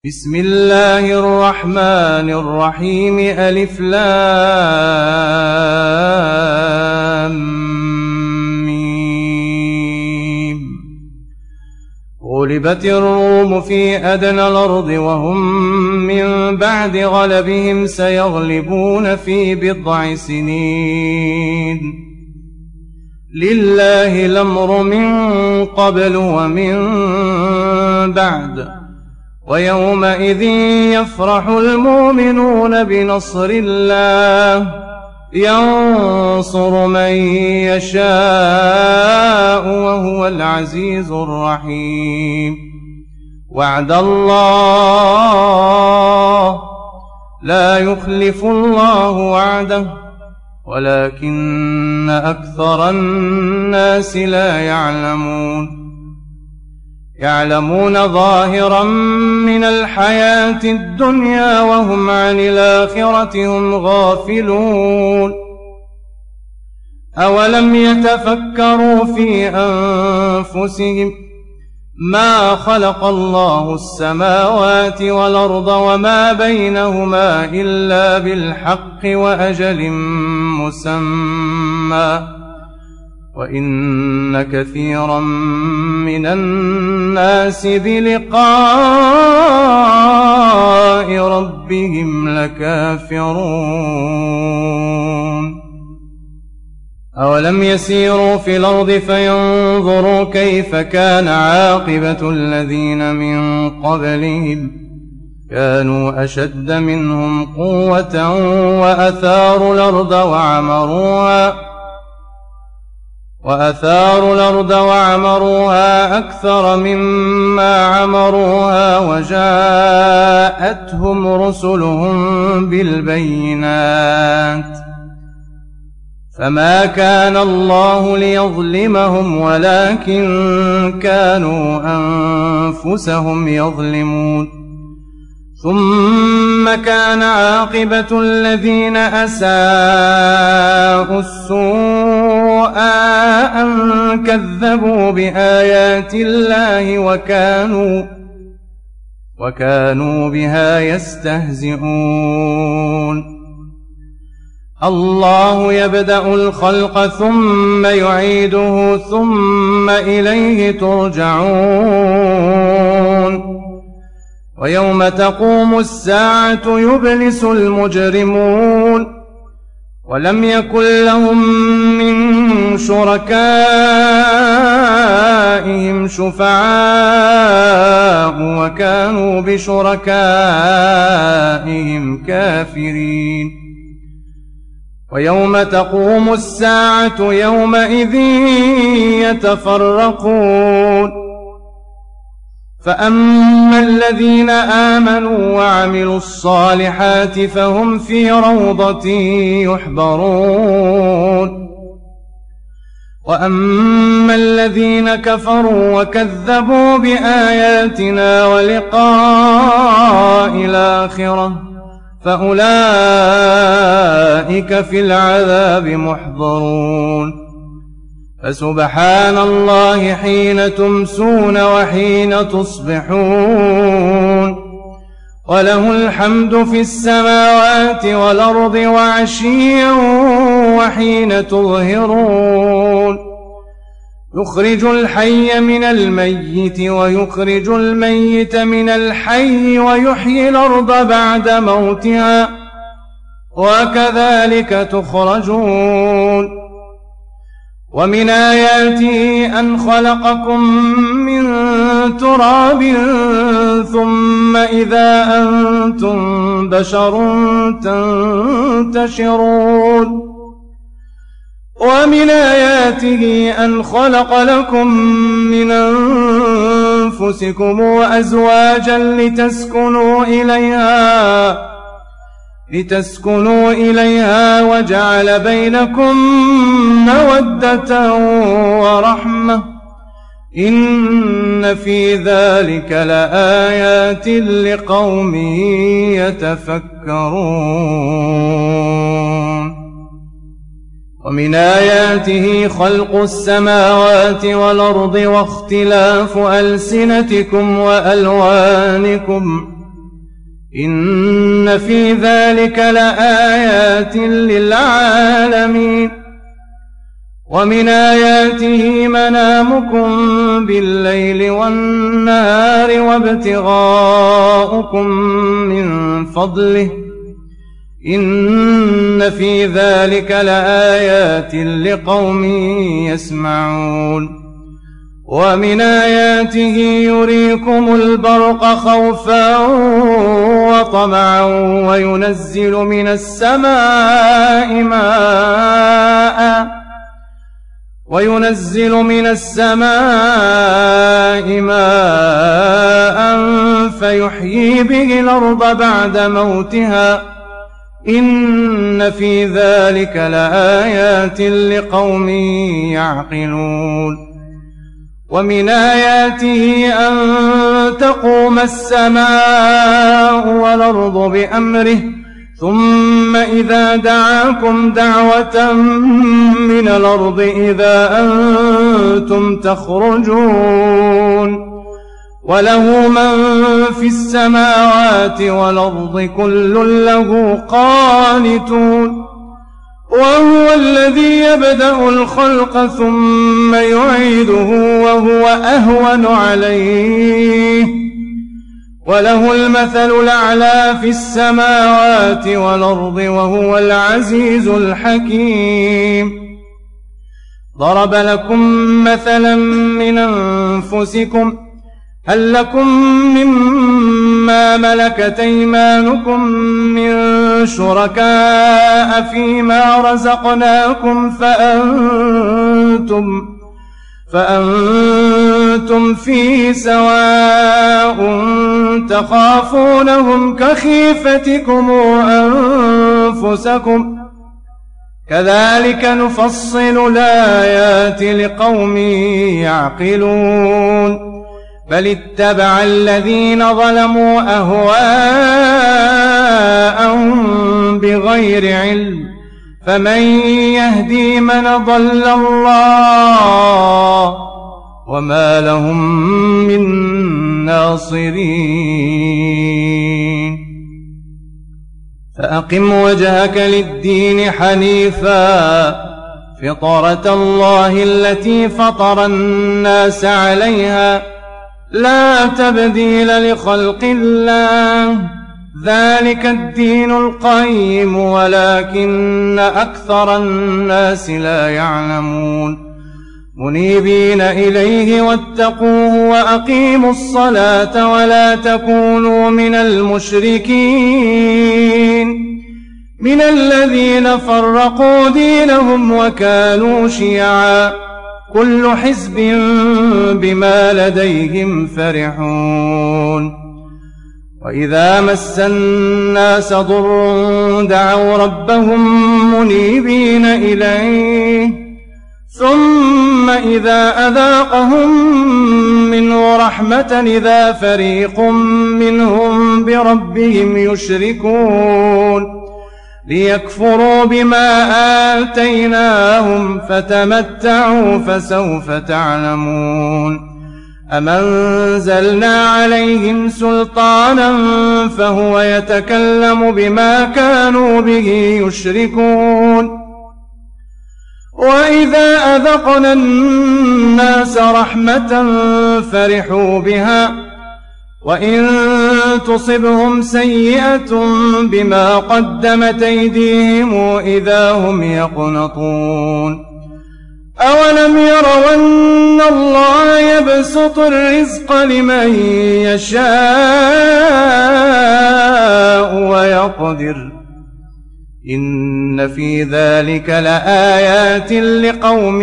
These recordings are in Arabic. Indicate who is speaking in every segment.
Speaker 1: بسم الله الرحمن الرحيم ألف لام ميم. غلبت الروم في أدنى الأرض وهم من بعد غلبهم سيغلبون في بضع سنين. لله الأمر من قبل ومن بعد، ويومئذ يفرح المؤمنون بنصر الله ينصر من يشاء وهو العزيز الرحيم. وعد الله لا يخلف الله وعده ولكن أكثر الناس لا يعلمون ظاهرا من الحياة الدنيا وهم عن الآخرة هم غافلون. أولم يتفكروا في أنفسهم ما خلق الله السماوات والأرض وما بينهما إلا بالحق وأجل مسمى، وإن كثيرا من الناس بلقاء ربهم لكافرون. أولم يسيروا في الأرض فينظروا كيف كان عاقبة الذين من قبلهم كانوا أشد منهم قوة وأثاروا الأرض وعمروها أكثر مما عمروها وجاءتهم رسلهم بالبينات فما كان الله ليظلمهم ولكن كانوا أنفسهم يظلمون. ثم كان عاقبة الذين أساءوا السوء أن كذبوا بآيات الله وكانوا بها يستهزئون. الله يبدأ الخلق ثم يعيده ثم إليه ترجعون. ويوم تقوم الساعة يبلس المجرمون ولم يكن لهم من شركائهم شفعاء وكانوا بشركائهم كافرين. ويوم تقوم الساعة يومئذ يتفرقون، فأما الذين آمنوا وعملوا الصالحات فهم في روضة يحبرون، وأما الذين كفروا وكذبوا بآياتنا ولقاء الآخرة فأولئك في العذاب محضرون. فسبحان الله حين تمسون وحين تصبحون، وله الحمد في السماوات والأرض وعشيا وحين تظهرون. يخرج الحي من الميت ويخرج الميت من الحي ويحيي الأرض بعد موتها وكذلك تخرجون. ومن آياته أن خلقكم من تراب ثم إذا أنتم بشر تنتشرون. ومن آياته أن خلق لكم من أنفسكم أزواجا لتسكنوا إليها وجعل بينكم مودة ورحمة إن في ذلك لآيات لقوم يتفكرون. ومن آياته خلق السماوات والأرض واختلاف ألسنتكم وألوانكم إن في ذلك لآيات للعالمين ومن آياته منامكم بالليل والنهار وابتغاؤكم من فضله إن في ذلك لآيات لقوم يسمعون ومن آياته يريكم البرق خوفا وطمعا وينزل من السماء ماء فيحيي به الأرض بعد موتها إن في ذلك لآيات لقوم يعقلون ومن آياته أن تقوم السماء والأرض بأمره ثم إذا دعاكم دعوة من الأرض إذا أنتم تخرجون وله من في السماوات والأرض كل له قانتون وهو الذي يبدأ الخلق ثم يعيده وهو أهون عليه وله المثل الأعلى في السماوات والأرض وهو العزيز الحكيم ضرب لكم مثلا من أنفسكم هل لكم مما ملكت أيمانكم من شركاء فيما رزقناكم فأنتم فيه سواء تخافونهم كخيفتكم أنفسكم كذلك نفصل الآيات لقوم يعقلون بل اتبع الذين ظلموا أهواءهم بغير علم فمن يهدي من ضل الله وما لهم من ناصرين فأقم وجهك للدين حنيفا فطرة الله التي فطر الناس عليها لا تبديل لخلق الله ذلك الدين القيم ولكن أكثر الناس لا يعلمون منيبين إليه واتقوه وأقيموا الصلاة ولا تكونوا من المشركين من الذين فرقوا دينهم وكانوا شيعا كل حزب بما لديهم فرحون وإذا مس الناس ضر دعوا ربهم منيبين إليه ثم إذا أذاقهم منه رحمة إذا فريق منهم بربهم يشركون ليكفروا بما آتيناهم فتمتعوا فسوف تعلمون أم أنزلنا عليهم سلطانا فهو يتكلم بما كانوا به يشركون وإذا أذقنا الناس رحمة فرحوا بها وإن تصبهم سيئة بما قدمت أيديهم إذا هم يقنطون أولم يروا أن الله يبسط الرزق لمن يشاء ويقدر إن في ذلك لآيات لقوم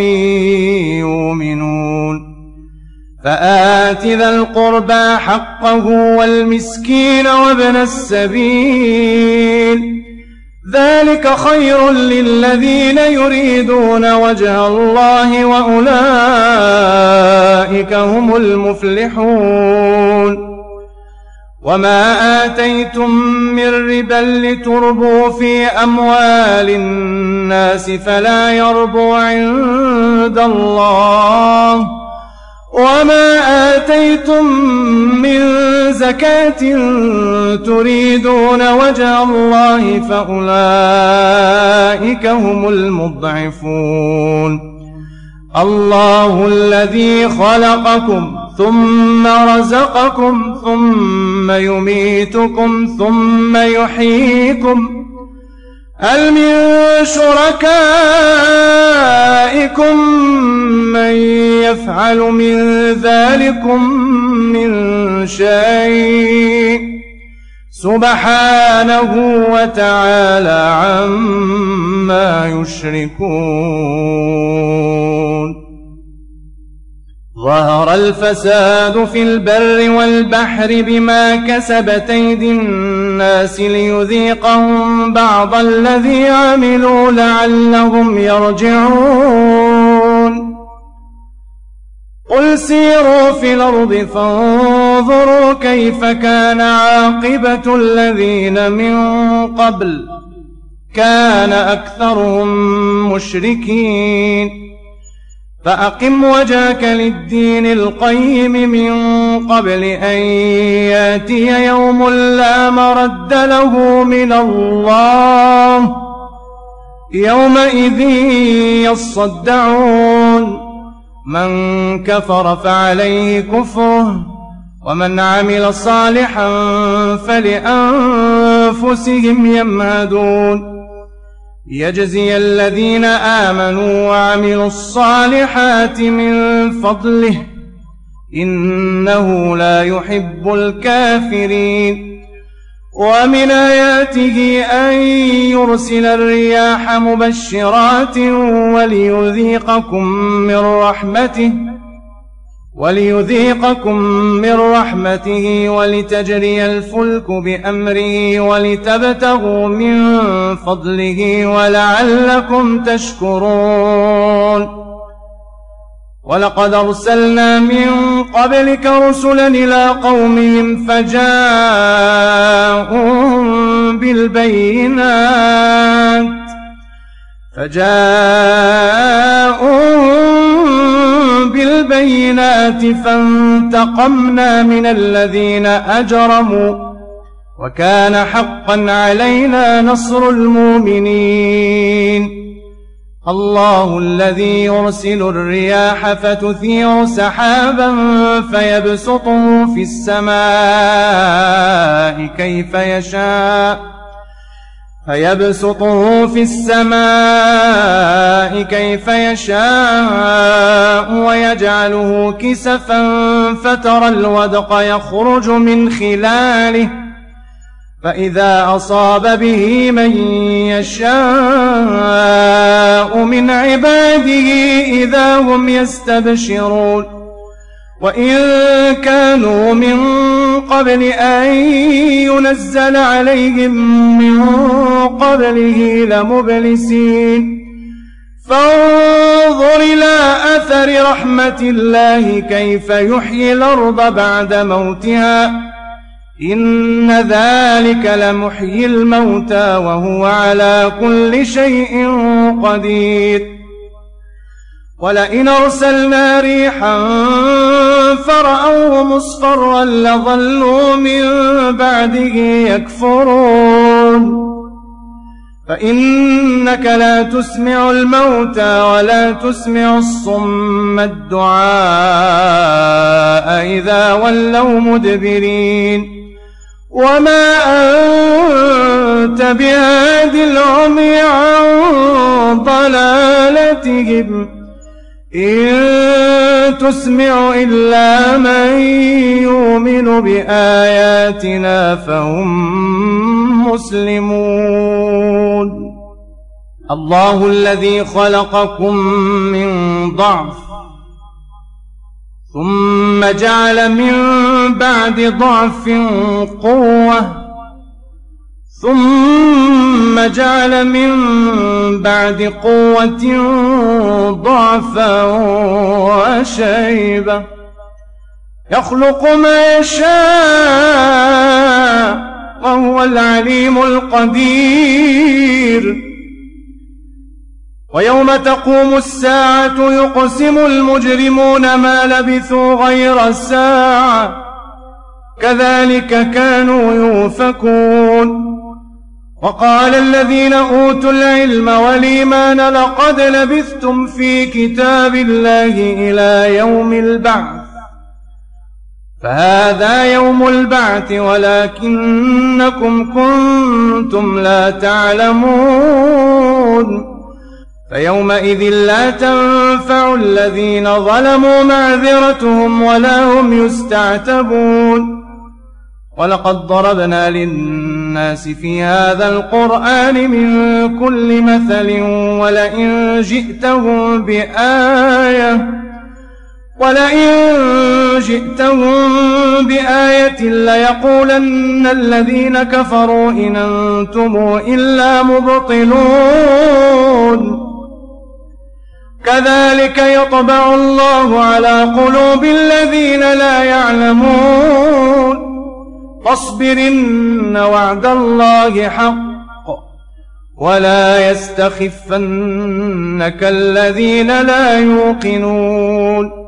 Speaker 1: يؤمنون فآت ذا القربى حقه والمسكين وابن السبيل ذلك خير للذين يريدون وجه الله وأولئك هم المفلحون وما آتيتم من ربا لتربوا في أموال الناس فلا يربو عند الله وما آتيتم من زكاة تريدون وجه الله فأولئك هم المضعفون. الله الذي خلقكم ثم رزقكم ثم يميتكم ثم يحييكم هل من شركائكم من يفعل من ذلكم من شيء سبحانه وتعالى عما يشركون. ظهر الفساد في البر والبحر بما كسبت أيدي الناس ليذيقهم بعض الذي عملوا لعلهم يرجعون. قل سيروا في الأرض فانظروا كيف كان عاقبة الذين من قبل كان أكثرهم مشركين. فأقم وجهك للدين القيم من قبل أن يأتي يوم لا مرد له من الله يومئذ يصدعون. من كفر فعليه كفره ومن عمل صالحا فلأنفسهم يمهدون. يجزي الذين آمنوا وعملوا الصالحات من فضله إنه لا يحب الكافرين. ومن آياته أن يرسل الرياح مبشرات وليذيقكم من رحمته ولتجري الفلك بأمره ولتبتغوا من فضله ولعلكم تشكرون. ولقد أرسلنا من قبلك رسلا إلى قومهم فجاءوا بالبينات فانتقمنا من الذين أجرموا وكان حقا علينا نصر المؤمنين. الله الذي يرسل الرياح فتثير سحابا فيبسطه في السماء كيف يشاء ويجعله كسفا فترى الودق يخرج من خلاله فإذا أصاب به من يشاء من عباده إذا هم يستبشرون. وإن كانوا من قبل أن ينزل عليهم من قبله لمبلسين. فانظر إلى أثر رحمة الله كيف يحيي الأرض بعد موتها إن ذلك لمحيي الموتى وهو على كل شيء قدير. ولئن أرسلنا ريحا فرأوه مصفرا لظلوا من بعده يكفرون. فإنك لا تسمع الموتى ولا تسمع الصم الدعاء إذا ولوا مدبرين. وما أنت بهاد العمي عن ضلالتهم إن تسمع إلا من يؤمن بآياتنا فهم مسلمون. الله الذي خلقكم من ضعف ثم جعل من بعد ضعف قوة ثم جعل من بعد قوة ضعفا وشيبة يخلق ما يشاء وهو العليم القدير. ويوم تقوم الساعة يقسم المجرمون ما لبثوا غير الساعة كذلك كانوا يؤفكون. وقال الذين أوتوا العلم والإيمان لقد لبثتم في كتاب الله إلى يوم البعث فهذا يوم البعث ولكنكم كنتم لا تعلمون. فيومئذ لا تنفع الذين ظلموا معذرتهم ولا هم يستعتبون. ولقد ضربنا للناس في هذا القرآن من كل مثل ولئن جئتهم بآية ليقولن الذين كفروا إن أنتم إلا مبطلون. كذلك يطبع الله على قلوب الذين لا يعلمون. فاصبرن وعد الله حق ولا يستخفنك الذين لا يوقنون.